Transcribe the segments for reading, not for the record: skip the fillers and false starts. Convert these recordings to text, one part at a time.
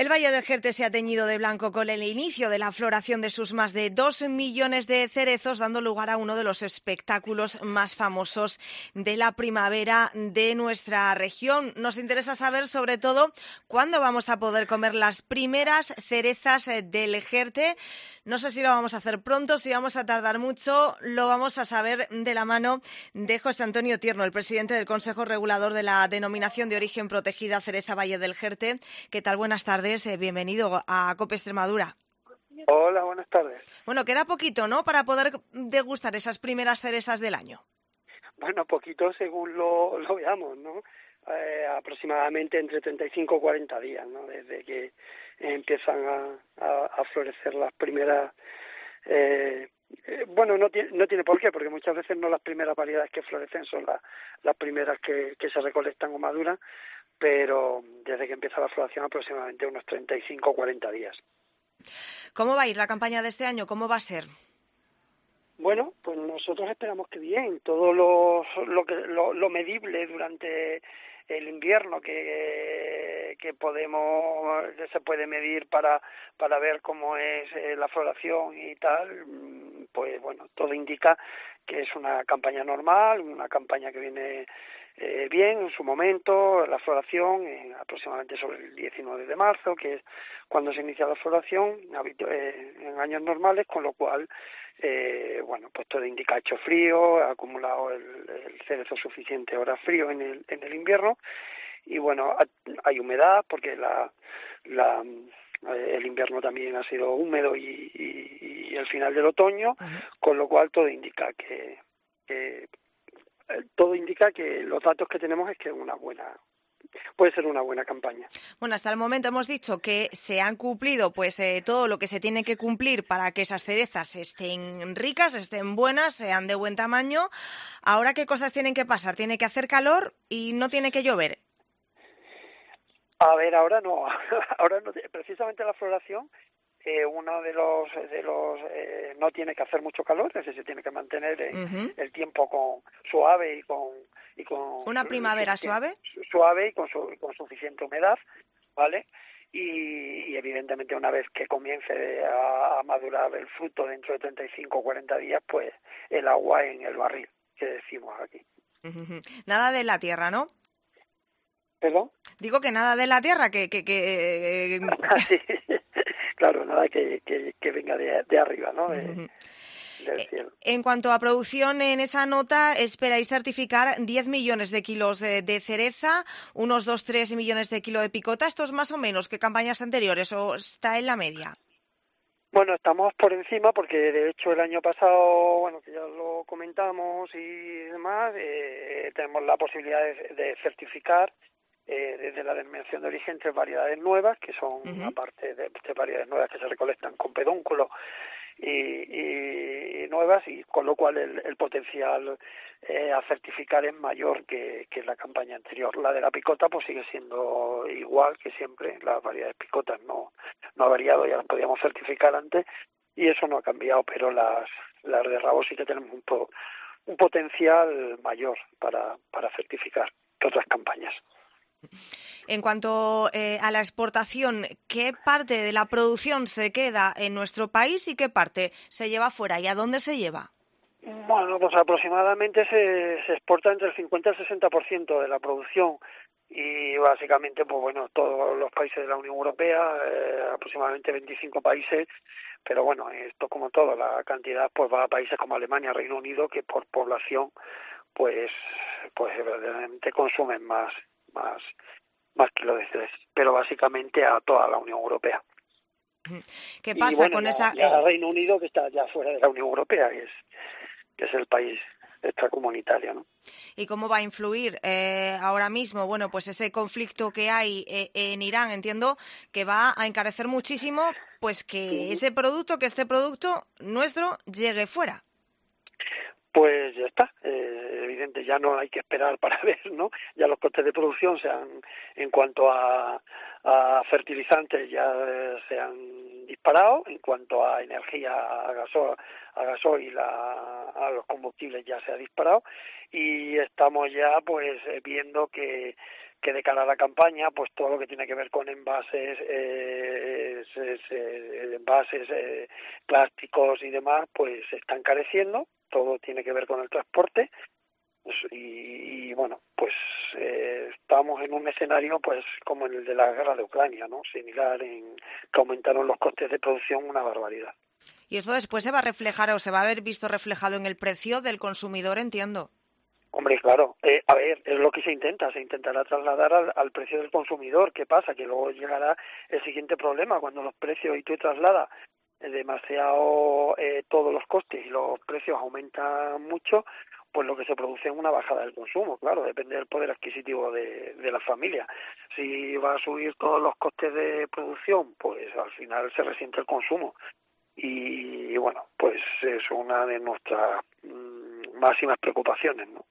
El Valle del Jerte se ha teñido de blanco con el inicio de la floración de sus más de 2 millones de cerezos, dando lugar a uno de los espectáculos más famosos de la primavera de nuestra región. Nos interesa saber, sobre todo, cuándo vamos a poder comer las primeras cerezas del Jerte. No sé si lo vamos a hacer pronto, si vamos a tardar mucho, lo vamos a saber de la mano de José Antonio Tierno, el presidente del Consejo Regulador de la Denominación de Origen Protegida Cereza Valle del Jerte. ¿Qué tal? Buenas tardes, bienvenido a COPE Extremadura. Hola, buenas tardes. Bueno, queda poquito, ¿no?, para poder degustar esas primeras cerezas del año. Bueno, poquito según lo veamos, ¿no? Aproximadamente entre 35 y 40 días, ¿no? Desde que empiezan a florecer las primeras. Bueno, no tiene por qué, porque muchas veces no las primeras variedades que florecen son las primeras que se recolectan o maduran, pero desde que empieza la floración aproximadamente unos 35 o 40 días. ¿Cómo va a ir la campaña de este año? ¿Cómo va a ser? Bueno, pues nosotros esperamos que bien, todo lo medible durante el invierno que se puede medir para ver cómo es la floración y tal, pues bueno, todo indica que es una campaña normal, una campaña que viene bien en su momento, la floración aproximadamente sobre el 19 de marzo, que es cuando se inicia la floración en años normales, con lo cual bueno, pues todo indica hecho frío, ha acumulado el cerezo suficiente horas frío en el invierno, y bueno, hay humedad porque el invierno también ha sido húmedo y el final del otoño, con lo cual todo indica que los datos que tenemos es que puede ser una buena campaña. Bueno, hasta el momento hemos dicho que se han cumplido todo lo que se tiene que cumplir para que esas cerezas estén ricas, estén buenas, sean de buen tamaño. Ahora, ¿qué cosas tienen que pasar? Tiene que hacer calor y no tiene que llover. A ver, ahora no, precisamente la floración, uno de los no tiene que hacer mucho calor, es decir, se tiene que mantener el tiempo suave y con una primavera suave y con suficiente humedad, ¿vale? Y evidentemente una vez que comience a madurar el fruto dentro de 35 o 40 días, pues el agua en el barril, que decimos aquí. Nada de la tierra, ¿no? ¿Perdón? Digo que nada de la tierra, que... Sí, claro, nada que venga de arriba, ¿no? Del cielo. En cuanto a producción, en esa nota esperáis certificar 10 millones de kilos de cereza, unos 2-3 millones de kilos de picota. ¿Esto es más o menos que campañas anteriores o está en la media? Bueno, estamos por encima porque de hecho el año pasado, bueno, que ya lo comentamos y demás, tenemos la posibilidad de certificar desde la denominación de origen 3 variedades nuevas, que son, aparte de 3 variedades nuevas que se recolectan con pedúnculo y nuevas, y con lo cual el potencial a certificar es mayor que la campaña anterior. La de la picota pues sigue siendo igual que siempre, las variedades picotas no ha variado, ya las podíamos certificar antes y eso no ha cambiado, pero las de rabo sí que tenemos un potencial mayor para certificar que otras campañas. En cuanto a la exportación, ¿qué parte de la producción se queda en nuestro país y qué parte se lleva fuera y a dónde se lleva? Bueno, pues aproximadamente se exporta entre el 50 y el 60% de la producción y básicamente, pues bueno, todos los países de la Unión Europea, aproximadamente 25 países, pero bueno, esto como todo, la cantidad pues va a países como Alemania, Reino Unido, que por población pues verdaderamente consumen más kilos de cereza, pero básicamente a toda la Unión Europea. ¿Qué pasa y bueno, con esa? Ya Reino Unido, que está ya fuera de la Unión Europea, que es el país extracomunitario, ¿no? ¿Y cómo va a influir ahora mismo? Bueno, pues ese conflicto que hay en Irán, entiendo que va a encarecer muchísimo, pues que este producto nuestro llegue fuera. Pues ya está, evidente, ya no hay que esperar para ver, ¿no? Ya los costes de producción en cuanto a fertilizantes ya se han disparado, en cuanto a energía, a gasoil, a los combustibles ya se ha disparado y estamos ya pues viendo que que de cara a la campaña, pues todo lo que tiene que ver con envases, plásticos y demás, pues se está encareciendo. Todo tiene que ver con el transporte. Y bueno, pues estamos en un escenario pues como el de la guerra de Ucrania, ¿no? Similar, en que aumentaron los costes de producción una barbaridad. Y esto después se va a reflejar o se va a haber visto reflejado en el precio del consumidor, entiendo. Hombre, claro, a ver, es lo que se intentará trasladar al precio del consumidor. ¿Qué pasa? Que luego llegará el siguiente problema, cuando los precios, y tú trasladas demasiado todos los costes y los precios aumentan mucho, pues lo que se produce es una bajada del consumo, claro, depende del poder adquisitivo de la familia. Si va a subir todos los costes de producción, pues al final se resiente el consumo. Y bueno, pues es una de nuestras máximas preocupaciones, ¿no?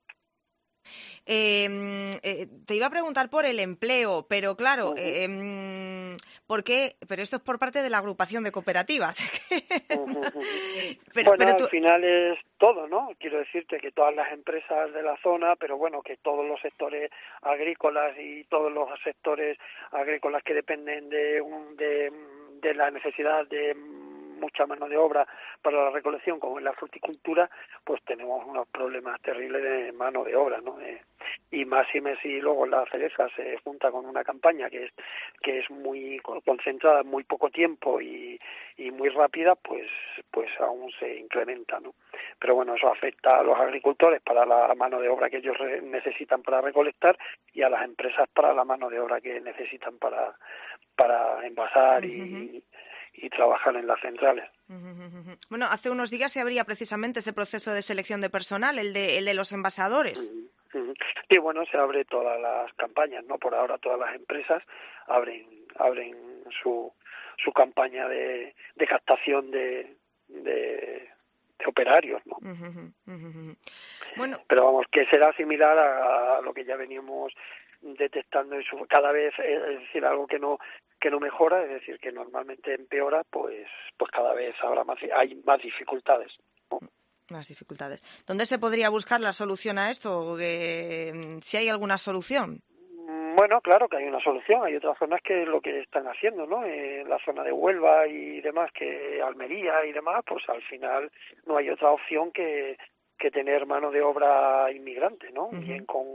Te iba a preguntar por el empleo, pero claro, ¿por qué? Pero esto es por parte de la agrupación de cooperativas. Bueno, al final es todo, ¿no? Quiero decirte que todas las empresas de la zona, pero bueno, que todos los sectores agrícolas y todos los sectores agrícolas que dependen de la necesidad de mucha mano de obra para la recolección, como en la fruticultura, pues tenemos unos problemas terribles de mano de obra, ¿no? Y máxime si luego la cereza se junta con una campaña que es muy concentrada en muy poco tiempo y muy rápida, pues aún se incrementa, ¿no? Pero bueno, eso afecta a los agricultores para la mano de obra que ellos necesitan para recolectar, y a las empresas para la mano de obra que necesitan para envasar y trabajar en las centrales. Bueno, hace unos días se abría precisamente ese proceso de selección de personal, el de los envasadores. Sí, bueno, se abre todas las campañas, ¿no? Por ahora todas las empresas abren su campaña de captación de operarios, ¿no? Bueno, pero vamos, que será similar a lo que ya veníamos detectando cada vez, es decir, algo que no mejora, es decir, que normalmente empeora, pues cada vez hay más dificultades, ¿no? Más dificultades. ¿Dónde se podría buscar la solución a esto? Si hay alguna solución. Bueno, claro que hay una solución. Hay otras zonas que es lo que están haciendo, ¿no? La zona de Huelva y demás, que Almería y demás, pues al final no hay otra opción que tener mano de obra inmigrante, ¿no? Bien con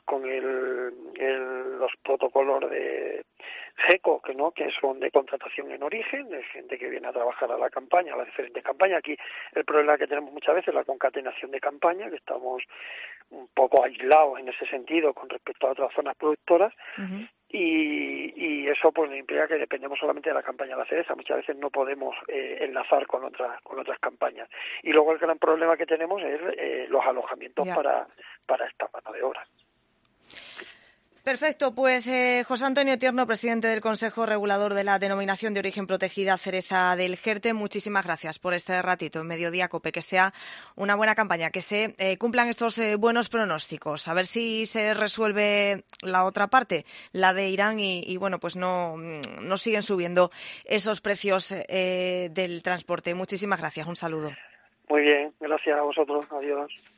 los protocolos de GECO, que son de contratación en origen, de gente que viene a trabajar a la campaña, a las diferentes campañas. Aquí el problema que tenemos muchas veces es la concatenación de campaña, que estamos un poco aislados en ese sentido con respecto a otras zonas productoras, y eso pues implica que dependemos solamente de la campaña de la cereza. Muchas veces no podemos enlazar con otras campañas. Y luego el gran problema que tenemos es los alojamientos para esta mano de obra. Perfecto, pues José Antonio Tierno, presidente del Consejo Regulador de la Denominación de Origen Protegida Cereza del Jerte, muchísimas gracias por este ratito en Mediodía COPE, que sea una buena campaña, que se cumplan estos buenos pronósticos, a ver si se resuelve la otra parte, la de Irán, y bueno, pues no siguen subiendo esos precios del transporte. Muchísimas gracias, un saludo. Muy bien, gracias a vosotros, adiós.